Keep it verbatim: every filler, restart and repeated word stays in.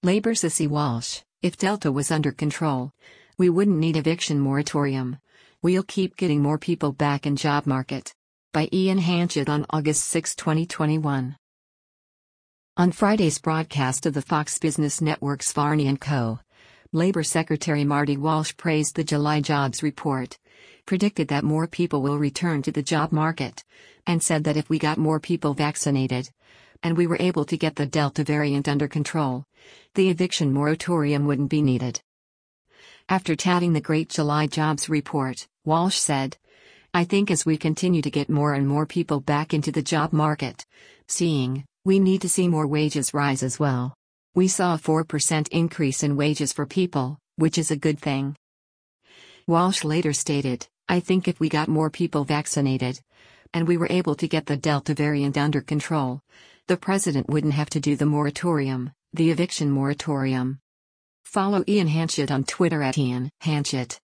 Labor Sissy Walsh, if Delta was under control, we wouldn't need eviction moratorium. We'll keep getting more people back in job market. By Ian Hanchett on August sixth, twenty twenty-one. On Friday's broadcast of the Fox Business Network's Varney and Co., Labor Secretary Marty Walsh praised the July jobs report, predicted that more people will return to the job market, and said that if we got more people vaccinated, and we were able to get the Delta variant under control, the eviction moratorium wouldn't be needed. After touting the great July jobs report, Walsh said, "I think as we continue to get more and more people back into the job market, seeing, we need to see more wages rise as well. We saw a four percent increase in wages for people, which is a good thing." Walsh later stated, "I think if we got more people vaccinated, and we were able to get the Delta variant under control, the president wouldn't have to do the moratorium, the eviction moratorium." Follow Ian Hanchett on Twitter at Ian Hanchett.